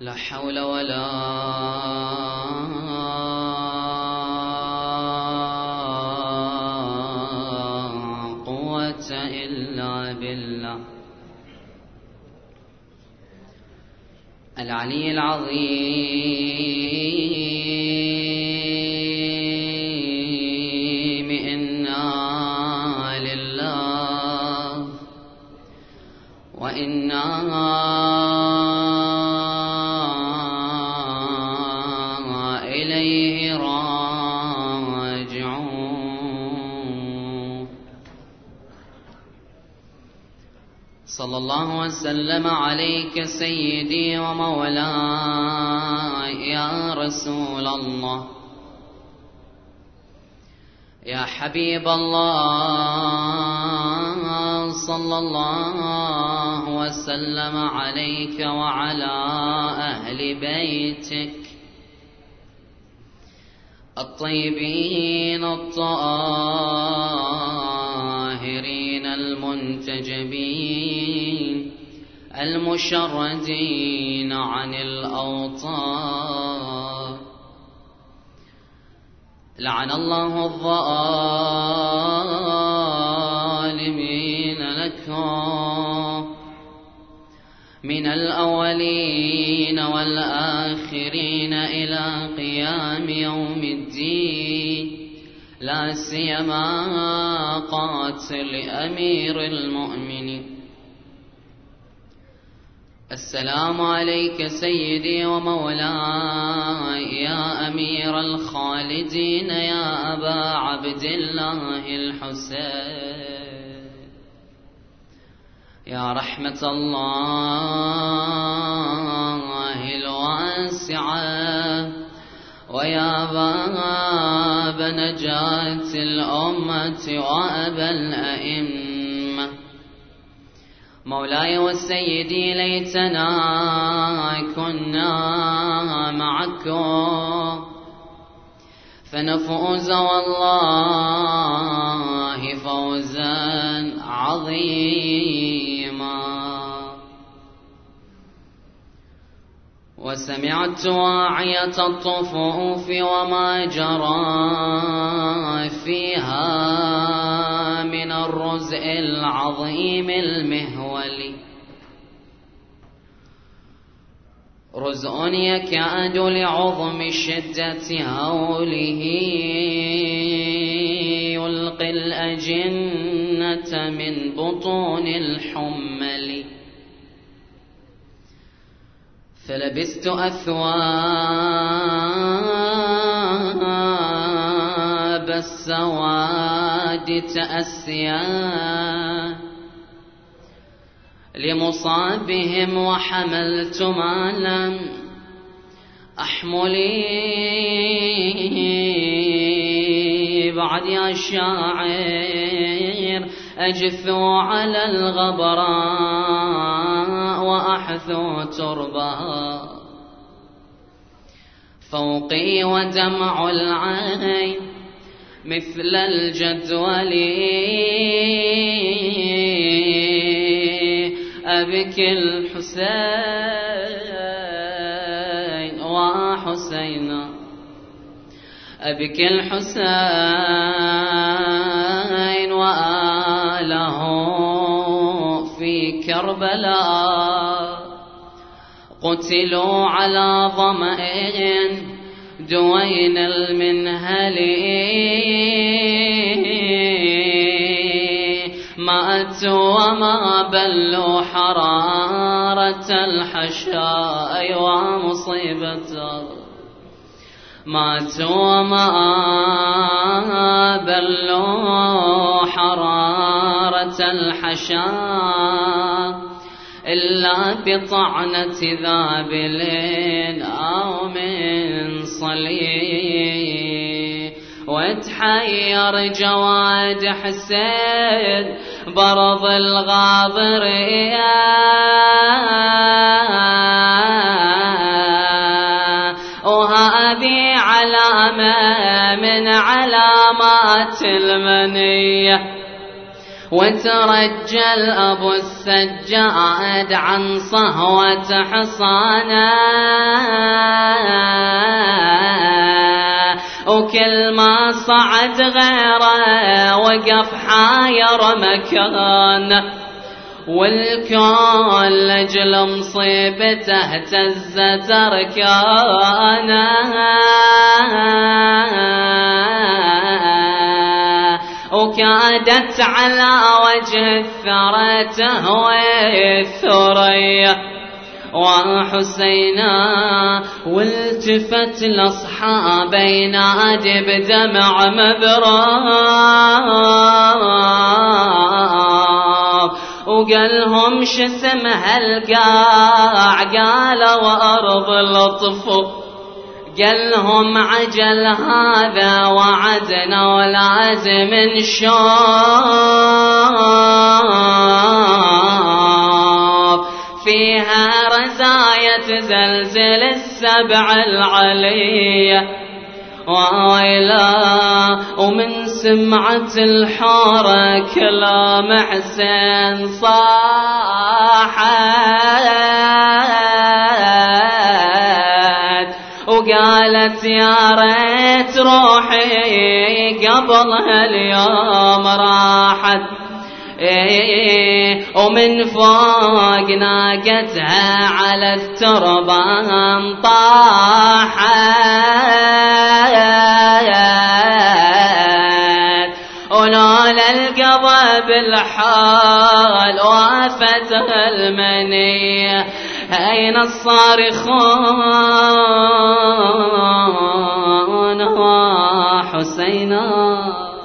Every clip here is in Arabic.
لا حول ولا قوة إلا بالله العلي العظيم. إنا لله وإنا إليه راجعون. صلى الله وسلم عليك سيدي ومولاي يا رسول الله، يا حبيب الله، صلى الله وسلم عليك وعلى أهل بيتك الطيبين الطاهرين المنتجبين المشردين عن الأوطان. لعن الله الظالمين لكم من الأولين والآخرين إلى قيام يوم الدين، لا سيما قاتل أمير المؤمنين. السلام عليك سيدي ومولاي يا أمير الخالدين، يا أبا عبد الله الحسين، يا رحمة الله الواسعة، ويا باب نجاة الأمة وأبا الأئمة. مولاي وسيدي ليتنا كنا معكم فنفوز والله فوزا عظيما. وسمعت واعية الطفوف وما جرى فيها من الرزء العظيم المهولي، رزء يكاد لعظم شدة هوله يلقي الأجنة من بطون الحمل. فلبست أثواب السواد تأسيا لمصابهم، وحملت ما لم أحملي بعد يا شاعر، أجثو على الغبراء وأحثو تربها فوقي، ودمع العين مثل الجدول أبكي الحسين وحسينا، أبكي الحسين وآله في كربلاء، قتلوا على ظمأ دوين المنهلي، ماتوا وما بلوا حرارة الحشاء ومصيبة، ماتوا وما بلوا حرارة الحشاء إلا بطعنة ذابل أو من صليب. وتحير جواد حسين برض الغاضرية، وهذه علامة من علامات المنية، وترجل أبو السجاد عن صهوة حصانه، وكل ما صعد غيره وقف حاير مكانه، والكون لجل مصيبته اهتزت أركانه، وكادت على وجه الثرى تهوي الثريا وحسينا، والتفت لأصحابه ينادي بدمع مبرار، وقالهم شسم هالقاع؟ قالوا أرض الأطفال. قالهم عجل هذا وعدنا ولازم نشوف فيها رزايا تزلزل السبع العلية وويلا، ومن سمعة الحارة كلام حسين صاحت، وقالت يا ريت روحي قبل هاليوم راحت، ومن فوق ناقتها على التربان طاحت، ولولا القضا بالحال وافتها المنية أين الصارخون وحسينا.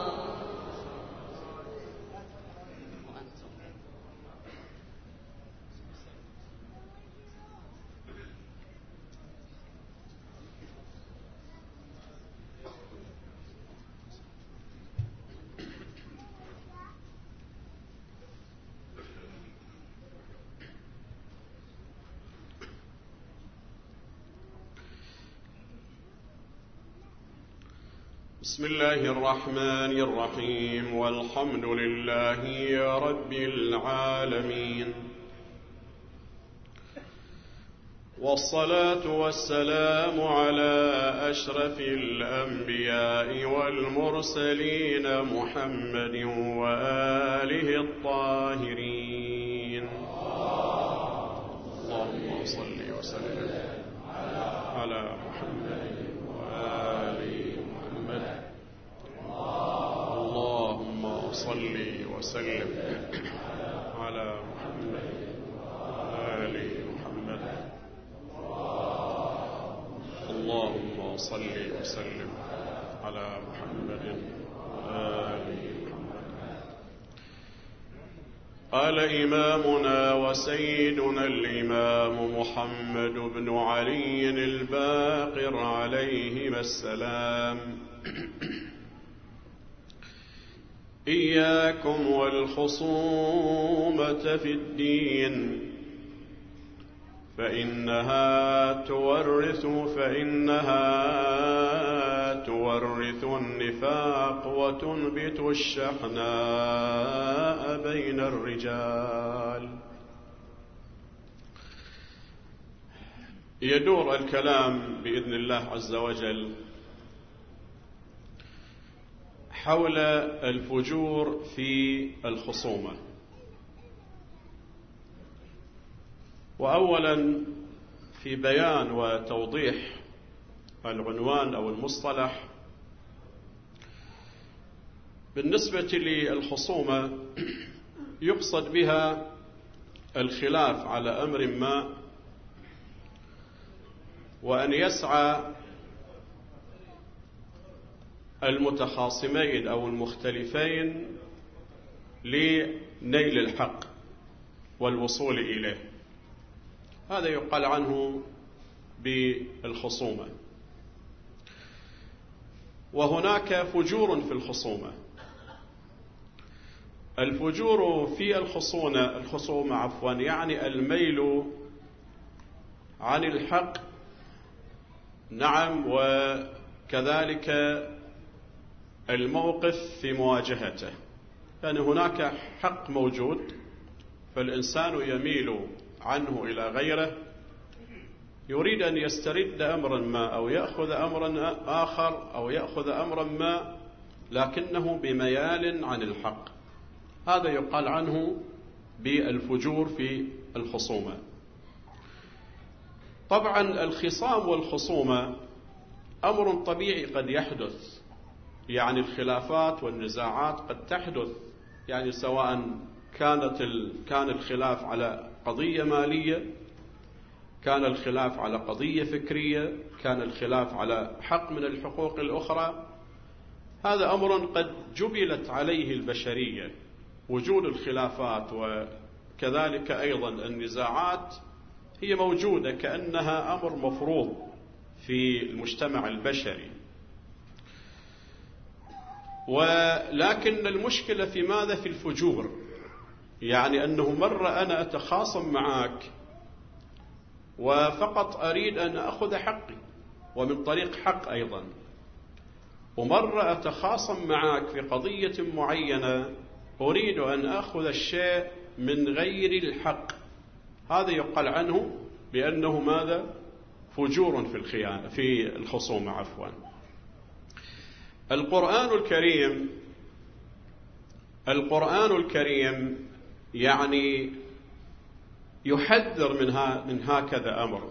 بسم الله الرحمن الرحيم، والحمد لله رب العالمين، والصلاة والسلام على أشرف الأنبياء والمرسلين محمد وآله الطاهرين. اللهم صل وسلم على محمد وآله محمد. اللهم صل وسلم على محمد وآل محمد. اللهم صل وسلم على محمد وآل محمد. قال إمامنا وسيدنا الإمام محمد بن علي الباقر عليهما السلام: إياكم والخصومة في الدين فإنها تورث النفاق وتنبت الشحناء بين الرجال. يدور الكلام بإذن الله عز وجل حول الفجور في الخصومة. وأولا في بيان وتوضيح العنوان أو المصطلح، بالنسبة للخصومة يقصد بها الخلاف على أمر ما، وأن يسعى المتخاصمين أو المختلفين لنيل الحق والوصول إليه. هذا يقال عنه بالخصومة. وهناك فجور في الخصومة. الفجور في الخصومة يعني الميل عن الحق، نعم، وكذلك الموقف في مواجهته يعني هناك حق موجود فالإنسان يميل عنه إلى غيره، يريد أن يسترد أمرا ما أو يأخذ أمرا آخر أو يأخذ أمرا ما لكنه بميال عن الحق، هذا يقال عنه بالفجور في الخصومة. طبعا الخصام والخصومة أمر طبيعي قد يحدث، يعني الخلافات والنزاعات قد تحدث، يعني سواء كان الخلاف على قضية مالية، كان الخلاف على قضية فكرية، كان الخلاف على حق من الحقوق الأخرى، هذا أمر قد جبلت عليه البشرية، وجود الخلافات وكذلك أيضا النزاعات هي موجودة كأنها أمر مفروض في المجتمع البشري. ولكن المشكلة في ماذا؟ في الفجور، يعني أنه مرة أنا أتخاصم معك وفقط أريد أن أخذ حقي ومن طريق حق أيضا، ومرة أتخاصم معك في قضية معينة أريد أن أخذ الشيء من غير الحق، هذا يقال عنه بأنه ماذا؟ فجور في الخيانة في الخصومة عفوا. القرآن الكريم يعني يحذر من هكذا أمر،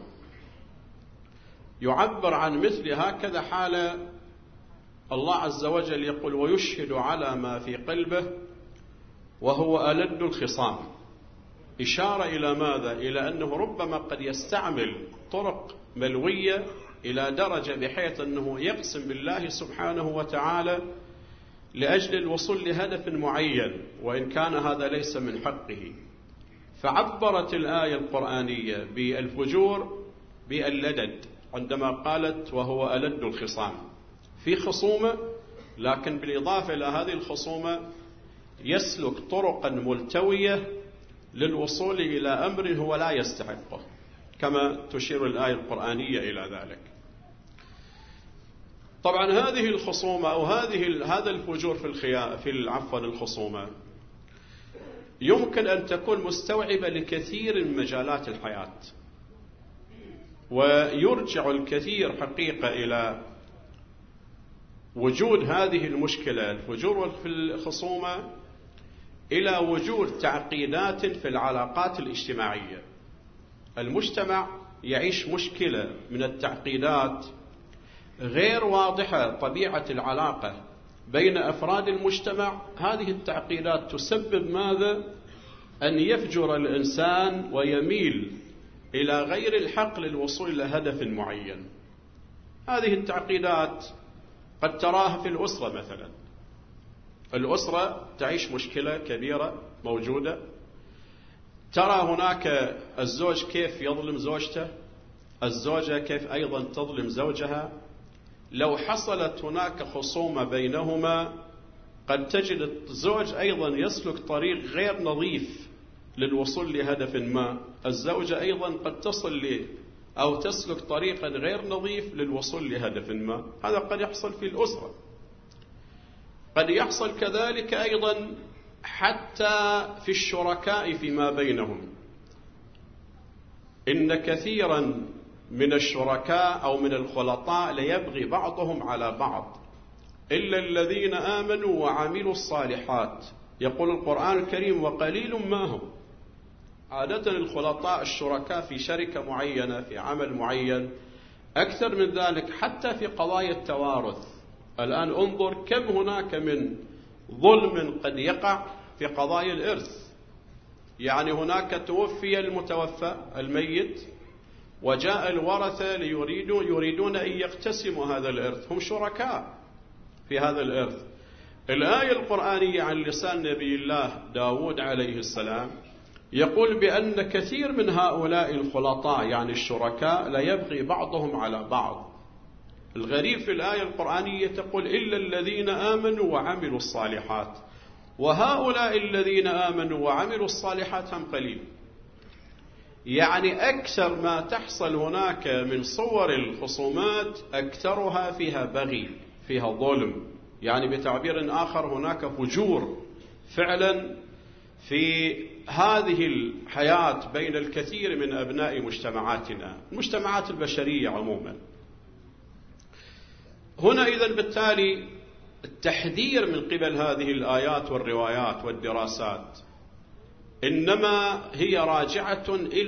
يعبر عن مثل هكذا حالة. الله عز وجل يقول: ويشهد على ما في قلبه وهو ألد الخصام، إشارة إلى ماذا؟ إلى أنه ربما قد يستعمل طرق ملوية إلى درجة بحيث أنه يقسم بالله سبحانه وتعالى لأجل الوصول لهدف معين وإن كان هذا ليس من حقه. فعبرت الآية القرآنية بالفجور باللدد عندما قالت وهو ألد الخصام، في خصومة لكن بالإضافة إلى هذه الخصومة يسلك طرقا ملتوية للوصول إلى أمر هو لا يستحقه، كما تشير الآية القرآنية إلى ذلك. طبعا هذه الخصومة أو هذا الفجور في الخصومة يمكن أن تكون مستوعبة لكثير من مجالات الحياة، ويرجع الكثير حقيقة إلى وجود هذه المشكلة الفجور في الخصومة إلى وجود تعقيدات في العلاقات الاجتماعية. المجتمع يعيش مشكلة من التعقيدات، غير واضحة طبيعة العلاقة بين أفراد المجتمع. هذه التعقيدات تسبب ماذا؟ أن يفجر الإنسان ويميل إلى غير الحق للوصول إلى هدف معين. هذه التعقيدات قد تراها في الأسرة مثلا، الأسرة تعيش مشكلة كبيرة موجودة، ترى هناك الزوج كيف يظلم زوجته، الزوجة كيف أيضا تظلم زوجها. لو حصلت هناك خصومة بينهما قد تجد الزوج أيضا يسلك طريق غير نظيف للوصول لهدف ما، الزوجة أيضا قد تصل أو تسلك طريقا غير نظيف للوصول لهدف ما. هذا قد يحصل في الأسرة، قد يحصل كذلك أيضا حتى في الشركاء فيما بينهم. إن كثيرا من الشركاء أو من الخلطاء ليبغي بعضهم على بعض إلا الذين آمنوا وعملوا الصالحات. يقول القرآن الكريم: وقليل ما هم. عادة الخلطاء الشركاء في شركة معينة في عمل معين، أكثر من ذلك حتى في قضايا التوارث. الآن انظر كم هناك من ظلم قد يقع في قضايا الإرث، يعني هناك توفي المتوفى الميت وجاء الورثة يريدون أن يقتسموا هذا الإرث، هم شركاء في هذا الإرث. الآية القرآنية عن لسان نبي الله داود عليه السلام يقول بأن كثير من هؤلاء الخلطاء يعني الشركاء لا يبغي بعضهم على بعض. الغريب في الآية القرآنية تقول: إلا الذين آمنوا وعملوا الصالحات، وهؤلاء الذين آمنوا وعملوا الصالحات هم قليل. يعني أكثر ما تحصل هناك من صور الخصومات أكثرها فيها بغي، فيها ظلم، يعني بتعبير آخر هناك فجور فعلا في هذه الحياة بين الكثير من أبناء مجتمعاتنا، المجتمعات البشرية عموما. هنا إذن بالتالي التحذير من قبل هذه الآيات والروايات والدراسات إنما هي راجعة إلى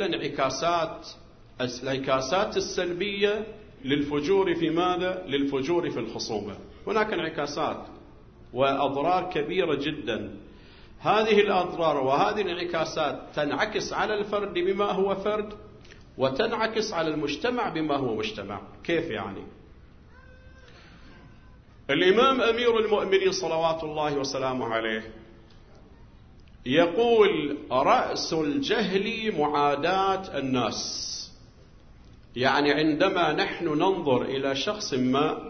الانعكاسات السلبية للفجور في ماذا؟ للفجور في الخصومة. هناك انعكاسات وأضرار كبيرة جدا. هذه الأضرار وهذه الانعكاسات تنعكس على الفرد بما هو فرد، وتنعكس على المجتمع بما هو مجتمع. كيف يعني؟ الإمام أمير المؤمنين صلوات الله وسلامه عليه يقول: رأس الجهل معاداة الناس. يعني عندما نحن ننظر إلى شخص ما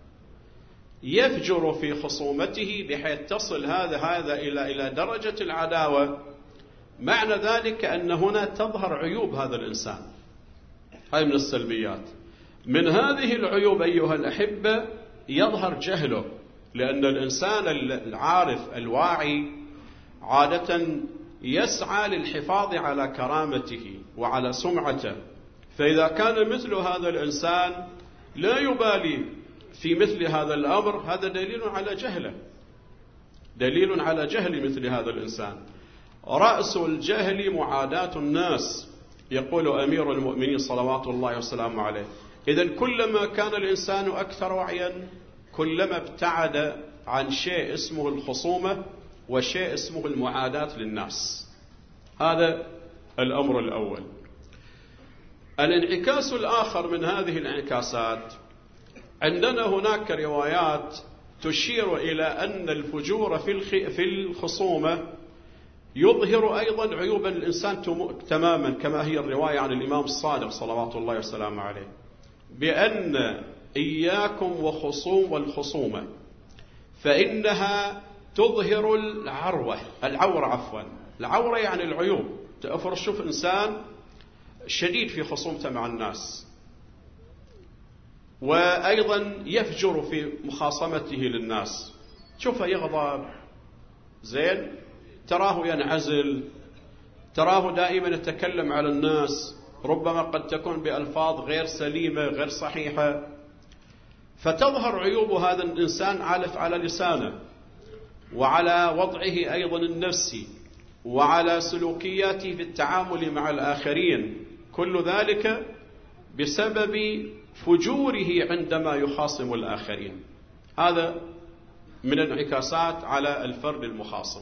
يفجر في خصومته بحيث تصل هذا إلى درجة العداوة، معنى ذلك أن هنا تظهر عيوب هذا الإنسان. هاي من السلبيات. من هذه العيوب أيها الأحبة يظهر جهله، لأن الإنسان العارف الواعي عادة يسعى للحفاظ على كرامته وعلى سمعته، فإذا كان مثل هذا الإنسان لا يبالي في مثل هذا الأمر، هذا دليل على جهله، دليل على جهل مثل هذا الإنسان. رأس الجهل معاداة الناس، يقول أمير المؤمنين صلوات الله وسلامه عليه. إذن كلما كان الإنسان أكثر وعيا كلما ابتعد عن شيء اسمه الخصومة وشيء اسمه المعاداة للناس. هذا الأمر الأول. الانعكاس الآخر من هذه الانعكاسات، عندنا هناك روايات تشير إلى أن الفجور في الخصومة يظهر أيضا عيوب الإنسان تماما، كما هي الرواية عن الإمام الصادق صلوات الله وسلامه عليه بأن إياكم وخصوم والخصومة فإنها تظهر العورة يعني العيوب. تأفر شوف إنسان شديد في خصومته مع الناس، وأيضا يفجر في مخاصمته للناس، شوفه يغضب، زين، تراه ينعزل، تراه دائما يتكلم على الناس، ربما قد تكون بألفاظ غير سليمة غير صحيحة، فتظهر عيوب هذا الإنسان على لسانه وعلى وضعه أيضا النفسي وعلى سلوكياته في التعامل مع الآخرين، كل ذلك بسبب فجوره عندما يخاصم الآخرين. هذا من الانعكاسات على الفرد المخاصم.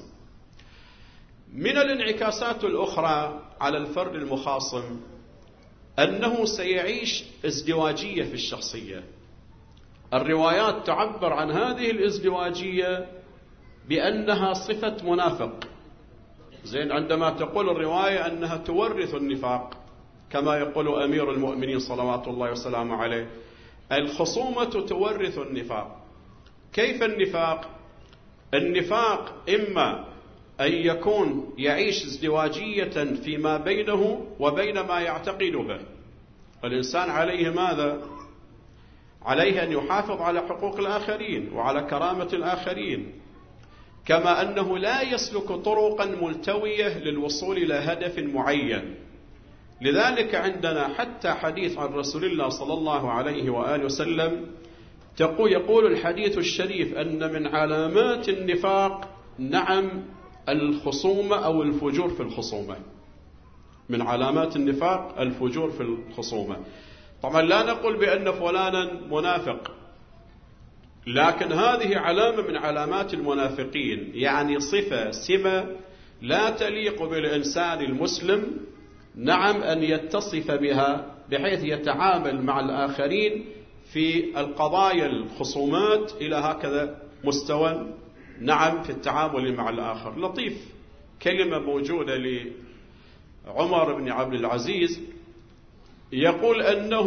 من الانعكاسات الأخرى على الفرد المخاصم أنه سيعيش ازدواجية في الشخصية. الروايات تعبر عن هذه الازدواجية بأنها صفة منافق، زين، عندما تقول الرواية أنها تورث النفاق، كما يقول أمير المؤمنين صلوات الله وسلامه عليه: الخصومة تورث النفاق. كيف النفاق؟ النفاق إما أن يكون يعيش ازدواجية فيما بينه وبين ما يعتقد به. الإنسان عليه ماذا؟ عليه أن يحافظ على حقوق الآخرين وعلى كرامة الآخرين، كما أنه لا يسلك طرقا ملتوية للوصول إلى هدف معين. لذلك عندنا حتى حديث عن رسول الله صلى الله عليه وآله وسلم يقول الحديث الشريف أن من علامات النفاق الخصومة أو الفجور في الخصومة. من علامات النفاق الفجور في الخصومة. طبعا لا نقول بأن فلانا منافق، لكن هذه علامة من علامات المنافقين، يعني سمة لا تليق بالإنسان المسلم، أن يتصف بها بحيث يتعامل مع الآخرين في القضايا الخصومات إلى هكذا مستوى، في التعامل مع الآخر. لطيف كلمة موجودة لعمر بن عبد العزيز يقول أنه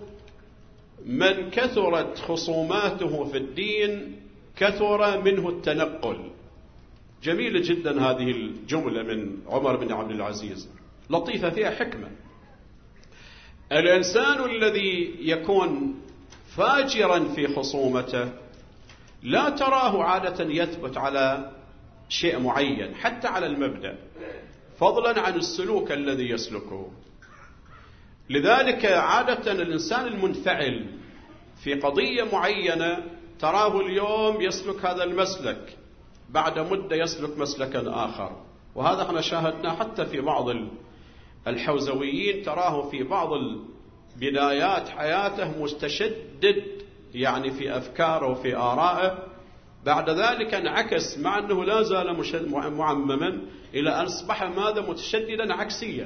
من كثرت خصوماته في الدين كثر منه التنقل. جميلة جدا هذه الجملة من عمر بن عبد العزيز، لطيفة فيها حكمة. الإنسان الذي يكون فاجرا في خصومته لا تراه عادة يثبت على شيء معين حتى على المبدأ، فضلا عن السلوك الذي يسلكه. لذلك عادة الإنسان المنفعل في قضية معينة تراه اليوم يسلك هذا المسلك، بعد مدة يسلك مسلكا آخر. وهذا احنا شاهدنا حتى في بعض الحوزويين، تراه في بعض بدايات حياته متشدد يعني في أفكاره وفي آرائه، بعد ذلك انعكس مع أنه لا زال معمما إلى أن أصبح ماذا؟ متشددا عكسيا،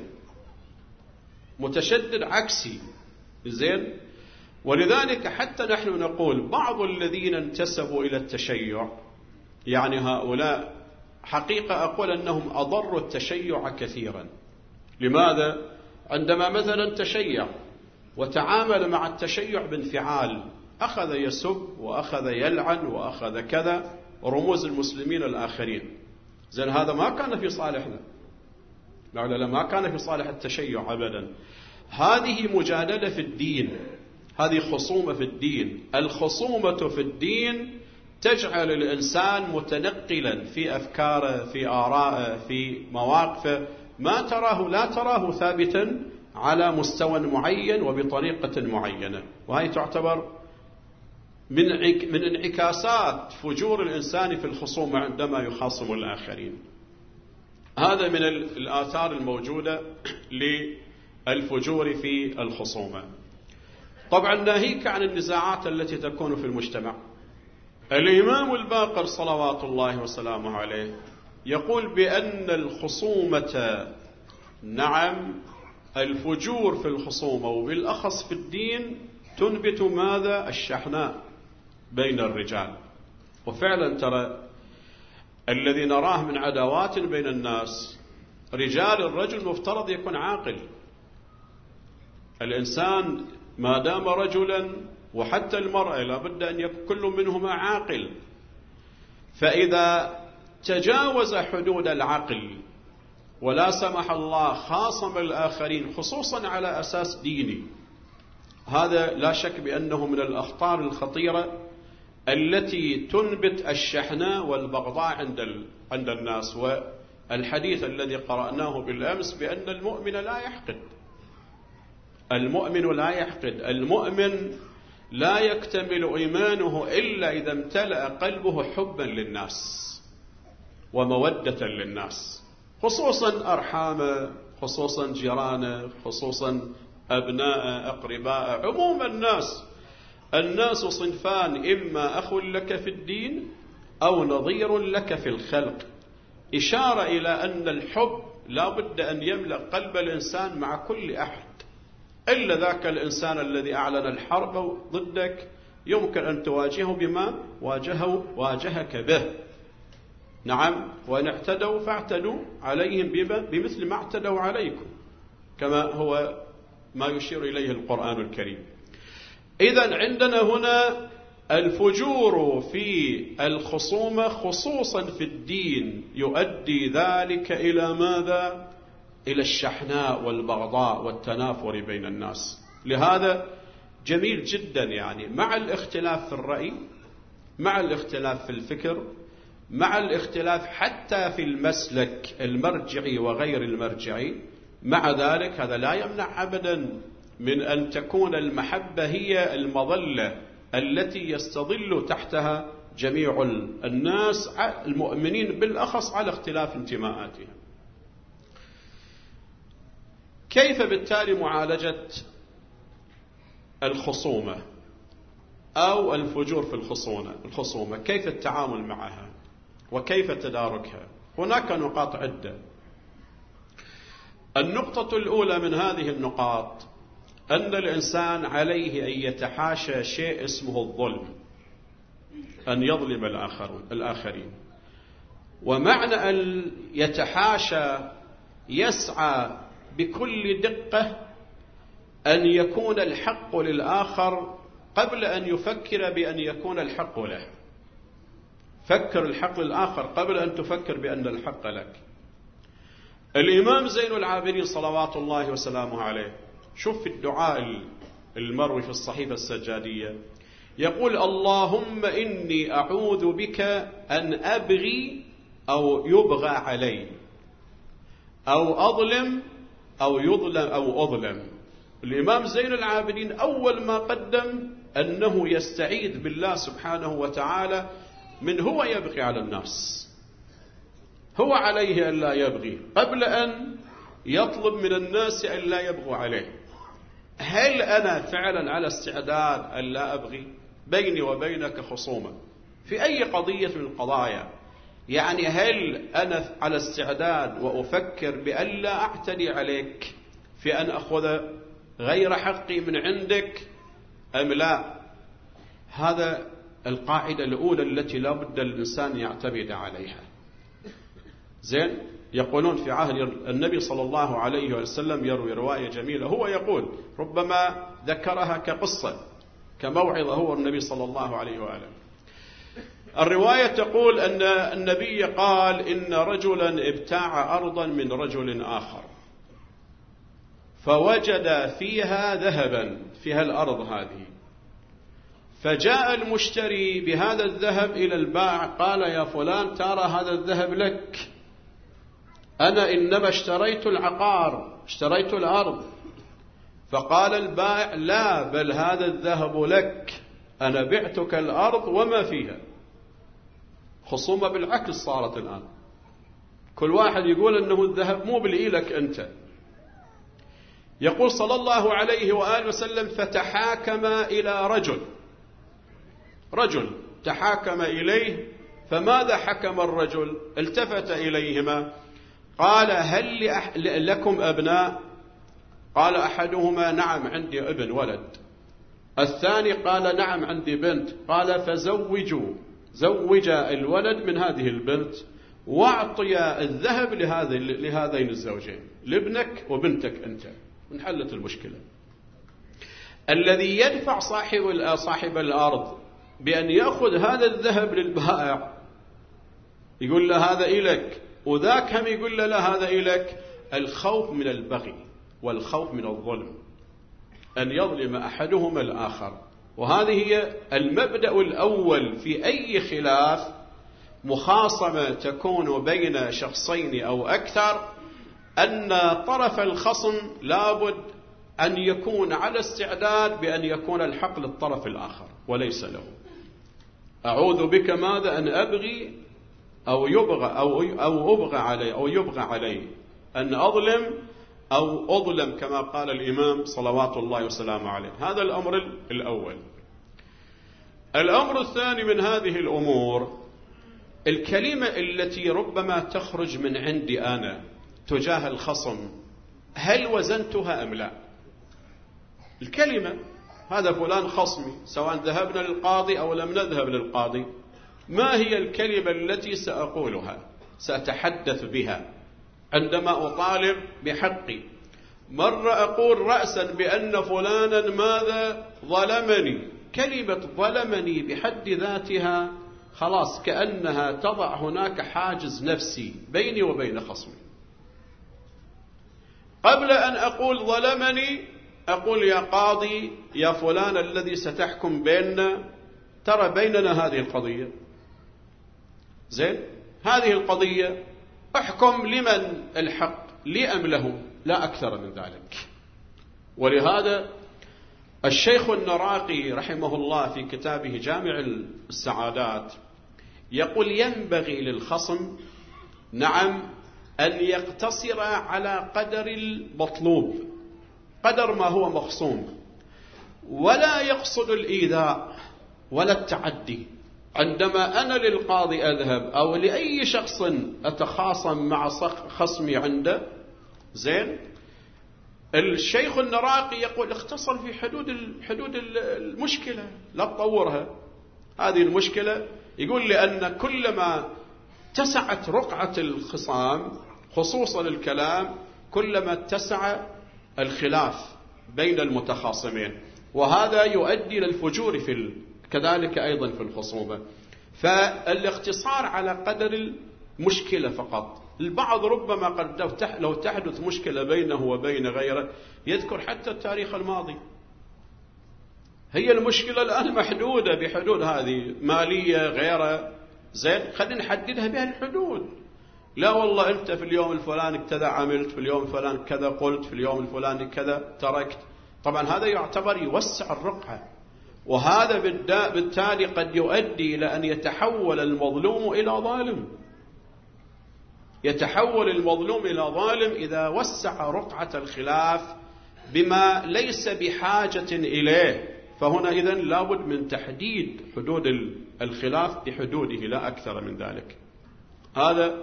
متشدد عكسي. زين. ولذلك حتى نحن نقول بعض الذين انتسبوا إلى التشيع، يعني هؤلاء حقيقة أقول أنهم أضروا التشيع كثيرا. لماذا؟ عندما مثلا تشيع وتعامل مع التشيع بانفعال، أخذ يسب وأخذ يلعن وأخذ كذا رموز المسلمين الآخرين. زين، هذا ما كان في صالحنا، لا ما كان في صالح التشيع أبدا. هذه مجادلة في الدين، هذه خصومة في الدين. الخصومة في الدين تجعل الإنسان متنقلا في أفكاره، في آرائه، في مواقفه، لا تراه ثابتا على مستوى معين وبطريقة معينة. وهي تعتبر من انعكاسات فجور الإنسان في الخصومة عندما يخاصم الآخرين. هذا من الآثار الموجودة للفجور في الخصومة. طبعا ناهيك عن النزاعات التي تكون في المجتمع. الإمام الباقر صلوات الله وسلامه عليه يقول بأن الخصومة، نعم الفجور في الخصومة وبالأخص في الدين، تنبت ماذا؟ الشحناء بين الرجال. وفعلا ترى الذي نراه من عداوات بين الناس، رجال الرجل مفترض يكون عاقل. الإنسان ما دام رجلا، وحتى المرأة لابد أن يكون كل منهما عاقل. فإذا تجاوز حدود العقل ولا سمح الله خاصم الآخرين خصوصا على أساس ديني، هذا لا شك بأنه من الأخطار الخطيرة التي تنبت الشحناء والبغضاء عند الناس. والحديث الذي قرأناه بالأمس بأن المؤمن لا يحقد، المؤمن لا يحقد، المؤمن لا يكتمل إيمانه إلا إذا امتلأ قلبه حبا للناس ومودة للناس، خصوصا أرحامه، خصوصا جيرانه، خصوصا أبناء أقرباء، عموم الناس صنفان، إما أخ لك في الدين أو نظير لك في الخلق. إشارة إلى أن الحب لا بد أن يملأ قلب الإنسان مع كل أحد، إلا ذاك الإنسان الذي أعلن الحرب ضدك يمكن أن تواجهه بما واجهك به. نعم، وإن اعتدوا فاعتدوا عليهم بمثل ما اعتدوا عليكم، كما هو ما يشير إليه القرآن الكريم. إذن عندنا هنا الفجور في الخصومة خصوصا في الدين يؤدي ذلك إلى ماذا؟ إلى الشحناء والبغضاء والتنافر بين الناس. لهذا جميل جدا يعني مع الاختلاف في الرأي، مع الاختلاف في الفكر، مع الاختلاف حتى في المسلك المرجعي وغير المرجعي، مع ذلك هذا لا يمنع أبدا من أن تكون المحبة هي المظلة التي يستظل تحتها جميع الناس المؤمنين بالأخص على اختلاف انتماءاتهم. كيف بالتالي معالجة الخصومة أو الفجور في الخصومة؟ كيف التعامل معها وكيف تداركها؟ هناك نقاط عدة. النقطة الأولى من هذه النقاط أن الإنسان عليه أن يتحاشى شيء اسمه الظلم، أن يظلم الآخرين. ومعنى أن يتحاشى يسعى بكل دقة أن يكون الحق للآخر قبل أن يفكر بأن يكون الحق له. فكر الحق للآخر قبل أن تفكر بأن الحق لك. الإمام زين العابدين صلوات الله وسلامه عليه، شوف في الدعاء المروي في الصحيفة السجادية، يقول: اللهم إني أعوذ بك أن أبغي أو يبغى علي، أو أظلم أو يظلم أو أظلم. الإمام زين العابدين أول ما قدم أنه يستعيذ بالله سبحانه وتعالى من هو يبغي على الناس، هو عليه أن لا يبغي قبل أن يطلب من الناس أن لا يبغوا عليه. هل أنا فعلا على استعداد أن لا أبغي؟ بيني وبينك خصومة في أي قضية من القضايا، يعني هل أنا على استعداد وأفكر بأن لا أعتدي عليك في أن أخذ غير حقي من عندك أم لا؟ هذا القاعدة الأولى التي لا بد الإنسان يعتمد عليها. زين، يقولون في عهد النبي صلى الله عليه وسلم يروي رواية جميلة، هو يقول ربما ذكرها كقصة كموعظة هو النبي صلى الله عليه وآله. الرواية تقول أن النبي قال إن رجلا ابتاع أرضا من رجل آخر فوجد فيها ذهبا، فيها الأرض هذه، فجاء المشتري بهذا الذهب إلى البائع قال يا فلان ترى هذا الذهب لك، أنا إنما اشتريت العقار، اشتريت الأرض. فقال البائع لا، بل هذا الذهب لك، أنا بعتك الأرض وما فيها. خصومة بالعكس صارت الآن، كل واحد يقول أنه الذهب مو بالإيلك أنت. يقول صلى الله عليه وآله وسلم فتحاكم إلى رجل تحاكم إليه، فماذا حكم الرجل؟ التفت إليهما قال هل لكم أبناء؟ قال أحدهما نعم عندي ابن ولد. الثاني قال نعم عندي بنت. قال زوج الولد من هذه البنت واعطي الذهب لهذين الزوجين، لابنك وبنتك أنت، انحلت المشكلة. الذي يدفع صاحب الأرض بأن يأخذ هذا الذهب للبائع يقول له هذا إلك، وذاك هم يقول له لا هذا إلك. الخوف من البغي والخوف من الظلم، أن يظلم أحدهما الآخر. وهذه هي المبدأ الأول في أي خلاف، مخاصمة تكون بين شخصين أو أكثر، أن طرف الخصم لابد أن يكون على استعداد بأن يكون الحق للطرف الآخر وليس له. أعوذ بك ماذا؟ أن أبغي أو يبغى علي، أن أظلم أو أظلم كما قال الإمام صلوات الله وسلامه عليه. هذا الأمر الأول. الأمر الثاني من هذه الأمور الكلمة التي ربما تخرج من عندي أنا تجاه الخصم، هل وزنتها أم لا؟ الكلمة، هذا فلان خصمي، سواء ذهبنا للقاضي أو لم نذهب للقاضي، ما هي الكلمة التي سأقولها سأتحدث بها عندما أطالب بحقي؟ مرة أقول رأسا بأن فلانا ماذا ظلمني. كلمة ظلمني بحد ذاتها خلاص كأنها تضع هناك حاجز نفسي بيني وبين خصمي. قبل أن أقول ظلمني أقول يا قاضي يا فلان الذي ستحكم بيننا، ترى بيننا هذه القضية، زين، هذه القضية احكم لمن الحق، لي أم له، لا أكثر من ذلك. ولهذا الشيخ النراقي رحمه الله في كتابه جامع السعادات يقول ينبغي للخصم نعم أن يقتصر على قدر المطلوب، قدر ما هو مخصوم، ولا يقصد الإيذاء ولا التعدي. عندما أنا للقاضي أذهب أو لأي شخص أتخاصم مع خصمي عنده، زين، الشيخ النراقي يقول اختصر في حدود المشكلة، لا تطورها هذه المشكلة. يقول لأن كلما اتسعت رقعة الخصام خصوصا الكلام كلما اتسع الخلاف بين المتخاصمين، وهذا يؤدي للفجور كذلك أيضا في الخصومة. فالاختصار على قدر المشكلة فقط. البعض ربما قد لو تحدث مشكلة بينه وبين غيره يذكر حتى التاريخ الماضي. هي المشكلة الآن محدودة بحدود هذه مالية غيره، زين، خلينا نحددها بها الحدود. لا والله أنت في اليوم الفلاني كذا عملت، في اليوم الفلاني كذا قلت، في اليوم الفلاني كذا تركت. طبعا هذا يعتبر يوسع الرقعة، وهذا بالتالي قد يؤدي إلى أن يتحول المظلوم إلى ظالم. يتحول المظلوم إلى ظالم إذا وسع رقعة الخلاف بما ليس بحاجة إليه. فهنا إذن لابد من تحديد حدود الخلاف بحدوده لا أكثر من ذلك. هذا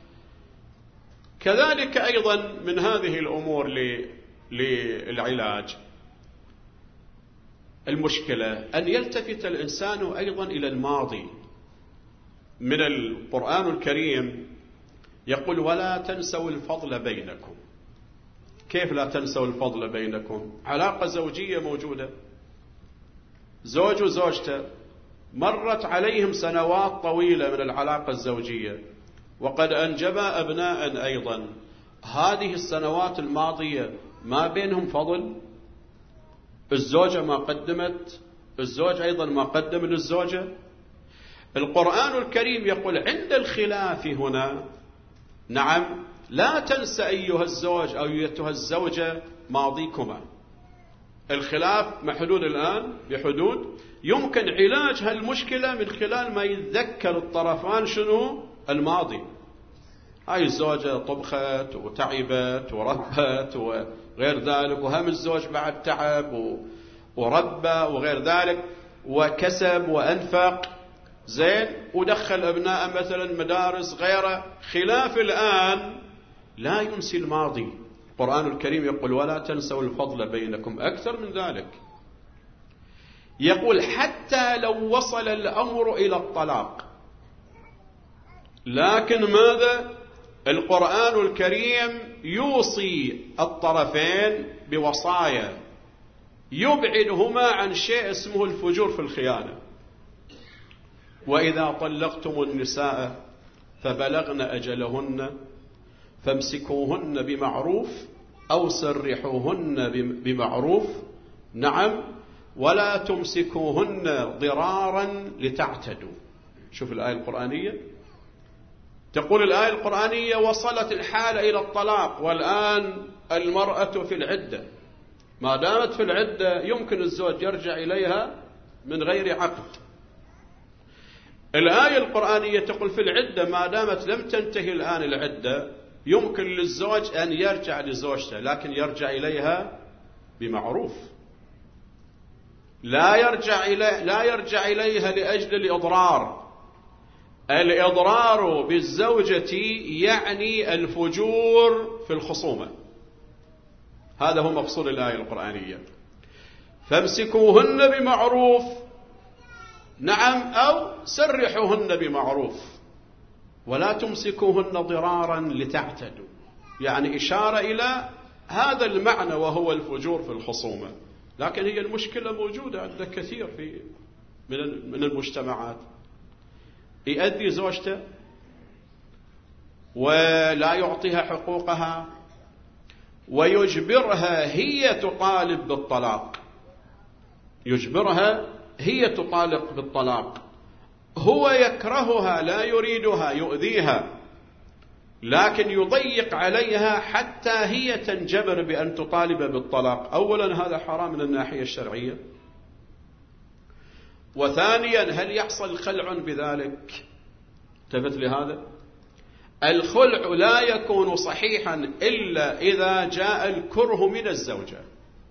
كذلك أيضا من هذه الأمور للعلاج المشكلة أن يلتفت الإنسان أيضا إلى الماضي. من القرآن الكريم يقول ولا تنسوا الفضل بينكم. كيف لا تنسوا الفضل بينكم؟ علاقة زوجية موجودة، زوج وزوجته مرت عليهم سنوات طويلة من العلاقة الزوجية وقد أنجبا أبناء أيضا. هذه السنوات الماضية ما بينهم فضل؟ الزوجة ما قدمت، الزوج أيضا ما قدم للزوجة. القرآن الكريم يقول عند الخلاف هنا نعم لا تنسى أيها الزوج أو أيتها الزوجة ماضيكما. الخلاف محدود الآن بحدود يمكن علاج هالمشكلة من خلال ما يتذكر الطرفان شنو الماضي. هاي الزوجة طبخت وتعبت وربت وغير ذلك، وهم الزوج بعد تعب وربى وغير ذلك وكسب وأنفق زين ودخل أبناء مثلا مدارس غيره. خلاف الآن لا ينسي الماضي. القرآن الكريم يقول ولا تنسوا الفضل بينكم. أكثر من ذلك يقول حتى لو وصل الأمر إلى الطلاق، لكن ماذا؟ القرآن الكريم يوصي الطرفين بوصايا يبعدهما عن شيء اسمه الفجور في الخيانة. وإذا طلقتم النساء فبلغن أجلهن فامسكوهن بمعروف أو سرحوهن بمعروف نعم ولا تمسكوهن ضرارا لتعتدوا. شوف الآية القرآنية تقول الآية القرآنية وصلت الحالة إلى الطلاق والآن المرأة في العدة. ما دامت في العدة يمكن الزوج يرجع إليها من غير عقد. الآية القرآنية تقول في العدة ما دامت لم تنتهي الآن العدة يمكن للزوج أن يرجع لزوجته، لكن يرجع إليها بمعروف. لا يرجع إليها لأجل الإضرار. الإضرار بالزوجة يعني الفجور في الخصومة. هذا هو مقصود الآية القرآنية. فامسكوهن بمعروف نعم أو سرحوهن بمعروف ولا تمسكوهن ضرارا لتعتدوا، يعني إشارة إلى هذا المعنى وهو الفجور في الخصومة. لكن هي المشكلة موجودة عند كثير من المجتمعات. يؤذي زوجته ولا يعطيها حقوقها ويجبرها هي تطالب بالطلاق. يجبرها هي تطالب بالطلاق. هو يكرهها لا يريدها يؤذيها، لكن يضيق عليها حتى هي تنجبر بأن تطالب بالطلاق. أولا هذا حرام من الناحية الشرعية، وثانيا هل يحصل خلع بذلك؟ انتبهت لهذا. الخلع لا يكون صحيحا إلا إذا جاء الكره من الزوجة.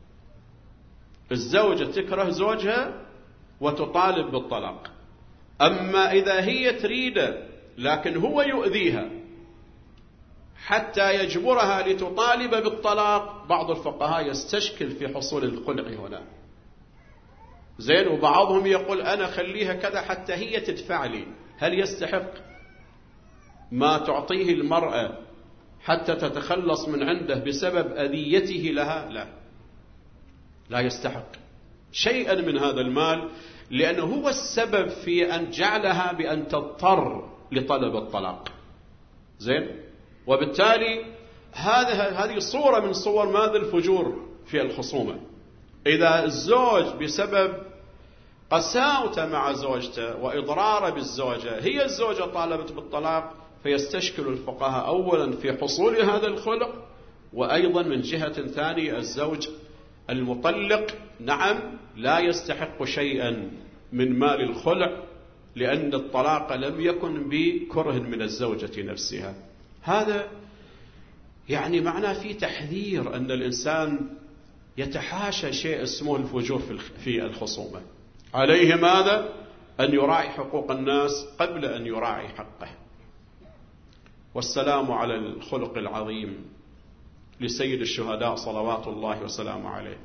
الزوجة تكره زوجها وتطالب بالطلاق. أما إذا هي تريد لكن هو يؤذيها حتى يجبرها لتطالب بالطلاق، بعض الفقهاء يستشكل في حصول الخلع هنا زين. وبعضهم يقول أنا خليها كذا حتى هي تدفع لي. هل يستحق ما تعطيه المرأة حتى تتخلص من عنده بسبب أذيته لها؟ لا يستحق شيئا من هذا المال، لأنه هو السبب في أن جعلها بأن تضطر لطلب الطلاق زين. وبالتالي هذه صورة من صور ماذا؟ الفجور في الخصومة. إذا الزوج بسبب قساوته مع زوجته وإضراره بالزوجة، هي الزوجة طالبت بالطلاق، فيستشكل الفقهاء أولا في حصول هذا الخلق، وأيضا من جهة ثانية الزوج المطلق نعم لا يستحق شيئا من مال الخلع، لأن الطلاق لم يكن بكره من الزوجة نفسها. هذا يعني معناه في تحذير أن الإنسان يتحاشى شيء اسمه الفجور في الخصومة. عليه ماذا؟ أن يراعي حقوق الناس قبل أن يراعي حقه. والسلام على الخلق العظيم لسيد الشهداء صلوات الله وسلامه عليه.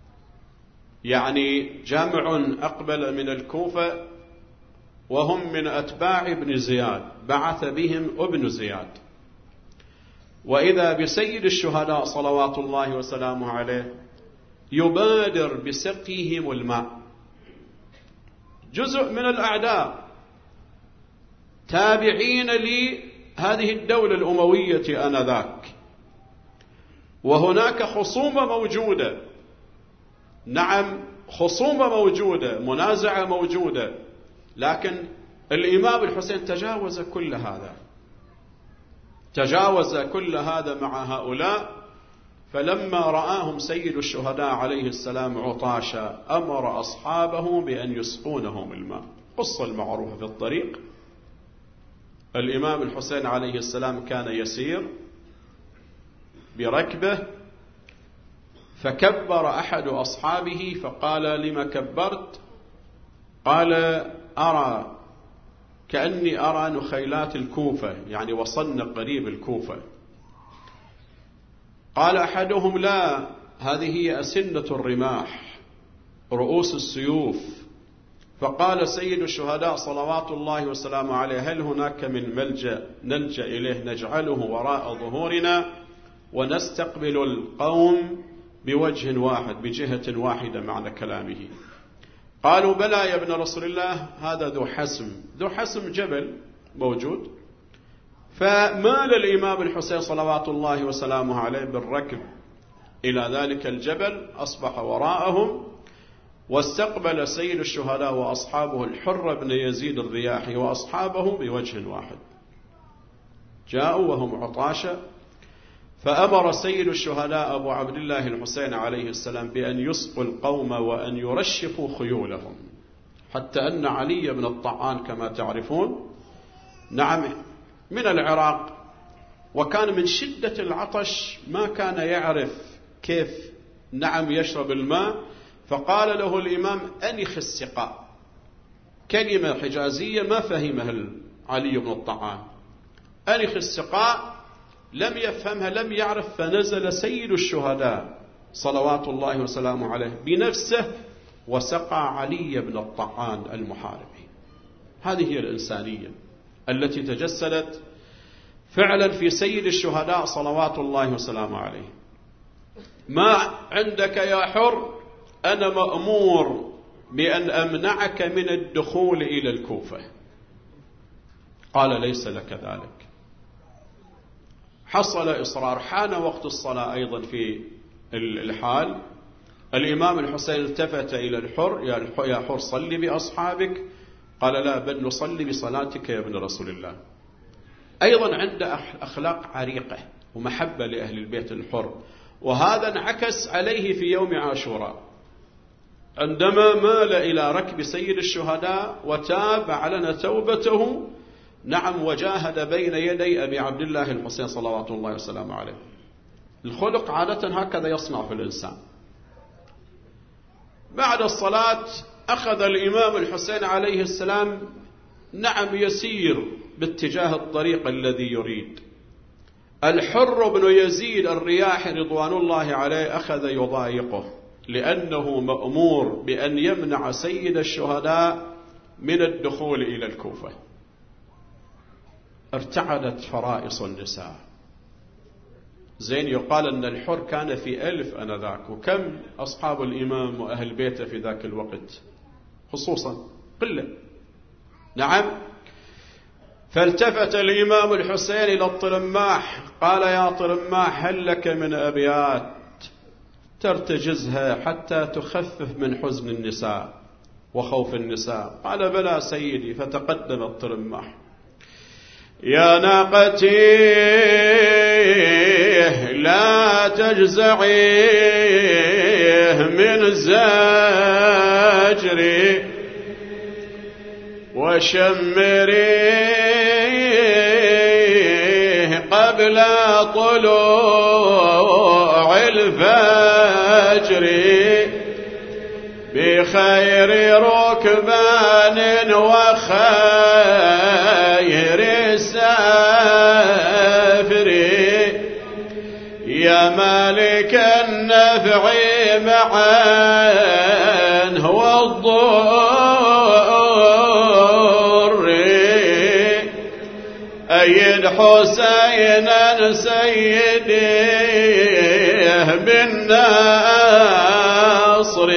يعني جامع أقبل من الكوفة وهم من أتباع ابن زياد، بعث بهم ابن زياد، وإذا بسيد الشهداء صلوات الله وسلامه عليه يبادر بسقيهم الماء. جزء من الأعداء تابعين لهذه الدولة الأموية آنذاك، وهناك خصومة موجودة، نعم خصومة موجودة، منازعة موجودة، لكن الإمام الحسين تجاوز كل هذا، تجاوز كل هذا مع هؤلاء. فلما رآهم سيد الشهداء عليه السلام عطاشا أمر أصحابه بأن يسقونهم الماء. قصة المعروفة في الطريق، الإمام الحسين عليه السلام كان يسير بركبه، فكبر أحد أصحابه فقال: لما كبرت؟ قال: أرى كأني أرى نخيلات الكوفة، يعني وصلنا قريب الكوفة. قال أحدهم: لا، هذه هي أسنة الرماح، رؤوس السيوف. فقال سيد الشهداء صلوات الله وسلامه عليه: هل هناك من ملجأ نلجأ إليه نجعله وراء ظهورنا ونستقبل القوم بوجه واحد بجهة واحدة معنى كلامه؟ قالوا: بلى يا ابن رسول الله، هذا ذو حسم، ذو حسم جبل موجود. فمال الإمام الحسين صلوات الله وسلامه عليه بالركب إلى ذلك الجبل، أصبح وراءهم، واستقبل سيد الشهداء وأصحابه الحر بن يزيد الرياحي وأصحابه بوجه واحد. جاءوا وهم عطاشا، فأمر سيد الشهداء أبو عبد الله الحسين عليه السلام بأن يسقوا القوم وأن يرشفوا خيولهم، حتى أن علي بن الطعان كما تعرفون نعم من العراق، وكان من شدة العطش ما كان يعرف كيف نعم يشرب الماء، فقال له الإمام: أنخ السقاء. كلمة حجازية ما فهمها علي بن الطعان، أنخ السقاء، لم يفهمها، لم يعرف. فنزل سيد الشهداء صلوات الله وسلامه عليه بنفسه وسقى علي بن الطعان المحاربي. هذه هي الإنسانية التي تجسدت فعلا في سيد الشهداء صلوات الله وسلامه عليه. ما عندك يا حر؟ أنا مأمور بأن أمنعك من الدخول إلى الكوفة. قال: ليس لك ذلك. حصل إصرار، حان وقت الصلاة أيضا في الحال. الإمام الحسين التفت إلى الحر: يا حر صلي بأصحابك. قال: لا، بل نصلي بصلاتك يا ابن رسول الله. أيضا عنده أخلاق عريقة ومحبة لأهل البيت الحر، وهذا انعكس عليه في يوم عاشوراء عندما مال إلى ركب سيد الشهداء وتاب علن توبته نعم، وجاهد بين يدي أبي عبد الله الحسين صلوات الله وسلامه عليه. الخلق عادة هكذا يصنع في الإنسان. بعد الصلاة أخذ الإمام الحسين عليه السلام نعم يسير باتجاه الطريق الذي يريد. الحر بن يزيد الرياحي رضوان الله عليه أخذ يضايقه، لأنه مأمور بأن يمنع سيد الشهداء من الدخول إلى الكوفة. ارتعدت فرائص النساء. زين يقال أن الحر كان في 1000 أنذاك، وكم أصحاب الإمام وأهل بيته في ذاك الوقت خصوصا قلة. نعم. فالتفت الإمام الحسين إلى الطرماح قال: يا طرماح، هل لك من أبيات ترتجزها حتى تخفف من حزن النساء؟ وخوف النساء. قال بلى سيدي. فتقدم الطرماح: يا ناقتي لا تجزعي من زجري وشمريه قبل طلوع الفجر بخير ركبان وخير سافر يا مالك النفع معا والضر أيد حسينا سيديه بالنصر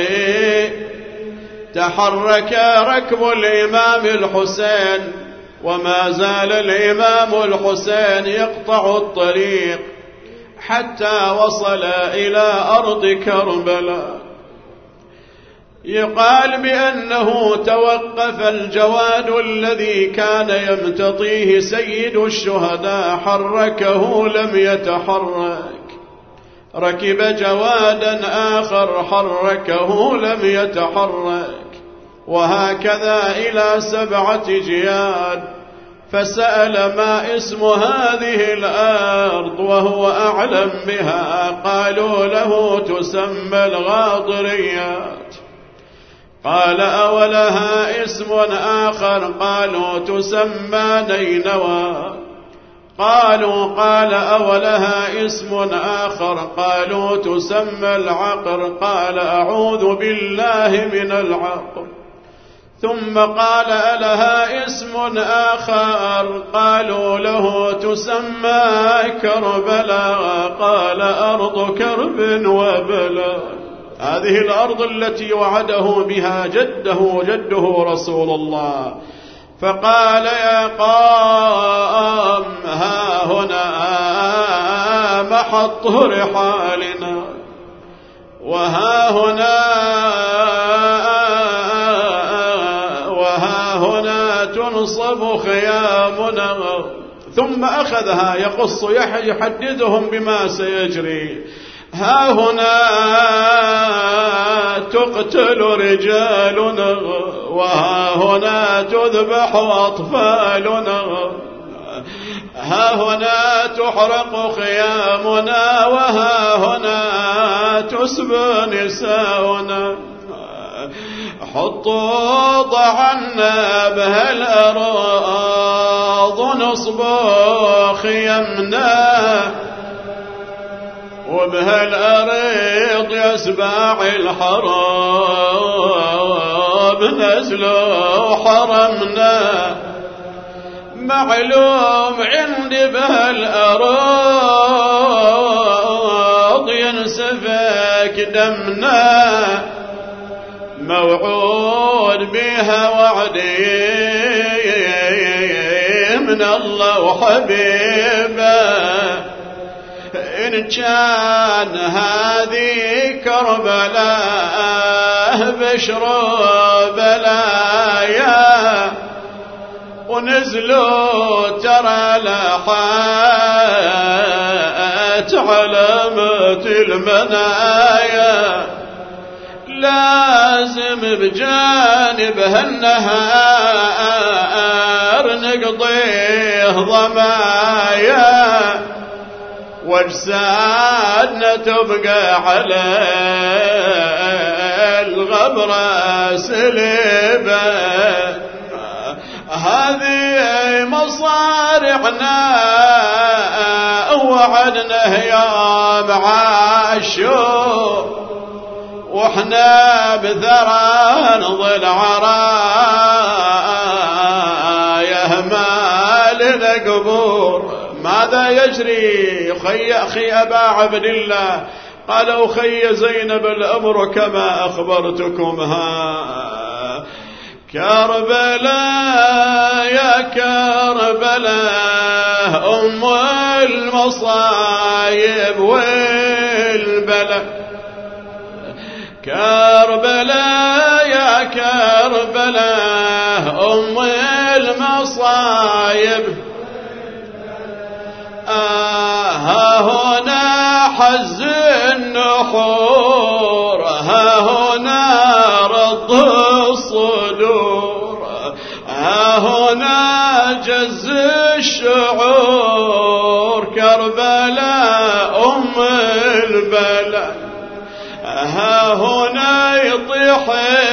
تحرك ركب الإمام الحسين وما زال الإمام الحسين يقطع الطريق حتى وصل إلى أرض كربلاء. يقال بأنه توقف الجواد الذي كان يمتطيه سيد الشهداء، حركه لم يتحرك. ركب جوادا آخر حركه لم يتحرك، وهكذا إلى 7 جياد. فسأل ما اسم هذه الأرض وهو أعلم بها، قالوا له تسمى الغاضريات. قال أولها اسم آخر؟ قالوا تسمى نينوى. قال أولها اسم آخر؟ قالوا تسمى العقر. قال أعوذ بالله من العقر. ثم قال ألها اسم آخر؟ قالوا له تسمى كربلاء. قال أرض كرب وبلاء. هذه الأرض التي وعده بها جده رسول الله. فقال يا قوم ها هنا محط رحالنا، وها هنا تنصب خيامنا. ثم أخذها يقص يحدثهم بما سيجري. ها هنا تقتل رجالنا، وها هنا تذبح أطفالنا، ها هنا تحرق خيامنا، وها هنا تسبى نساؤنا. حطوا ضعنا بها الأراض نصب خيمنا، وبها الأريض يسبع الحرام نزلوا حرمنا. معلوم عندي بها الأراض ينسفك دمنا، موعود بها وعدي من الله وحبيبه. إن كان هذه كربلاء بشر بلايا، ونزلوا ترى لاحات علامة المنايا. لازم بجانبها النهار نقضيه ضمايا، واجسادنا تبقى على الغبرة سليبة. هذه مصارعنا وعدنا يوم عاشور، واحنا بثرى نظل عرايا ما لنا قبور. ماذا يجري أخي أبا عبد الله؟ قال أخي زينب الأمر كما أخبرتكمها. كربلاء يا كربلاء أم المصايب والبلاء. كربلاء يا كربلاء كربلاء أم المصايب ها هنا حز النحور ها هنا رض الصدور ها هنا جز الشعور كربلاء أم البلاء ها هنا يطيح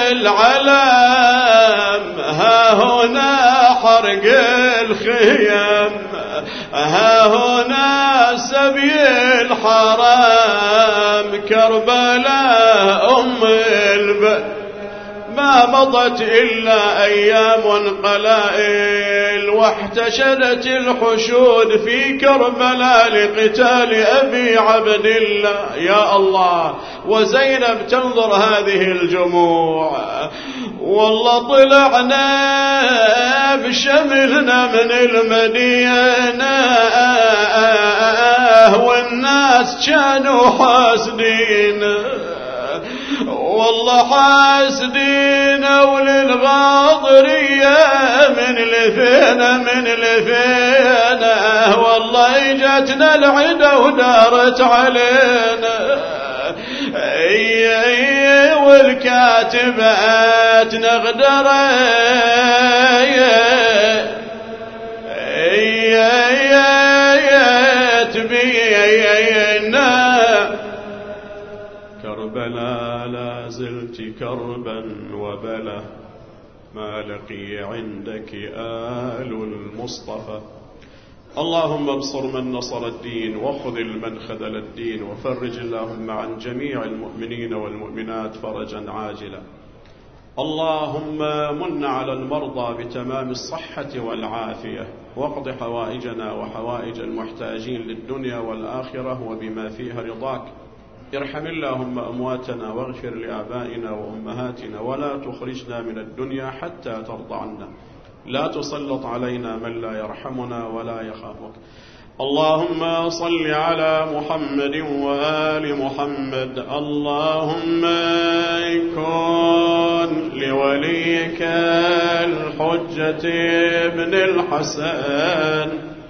العلم ها هنا حرق الخيام ها هنا سبي الحرام كربلاء أم البلاء ما مضت إلا أيام قلائل واحتشدت الحشود في كربلاء لقتال أبي عبد الله يا الله. وزينب تنظر هذه الجموع والله طلعنا بشملنا من المدينة والناس كانوا حاسدين والله حاسدين وللغاضرية من لفينا والله اجتنا العدا ودارت علينا والكاتبات تبينا كربلاء لا زلت كربا وبلا ما لقي عندك آل المصطفى. اللهم انصر من نصر الدين وخذل من خذل الدين وفرج اللهم عن جميع المؤمنين والمؤمنات فرجا عاجلا. اللهم من على المرضى بتمام الصحة والعافية واقض حوائجنا وحوائج المحتاجين للدنيا والآخرة وبما فيها رضاك. ارحم اللهم أمواتنا واغفر لآبائنا وأمهاتنا ولا تخرجنا من الدنيا حتى ترضى عنا. لا تسلط علينا من لا يرحمنا ولا يخافك. اللهم صل على محمد وآل محمد. اللهم كن لوليك الحجة ابن الحسن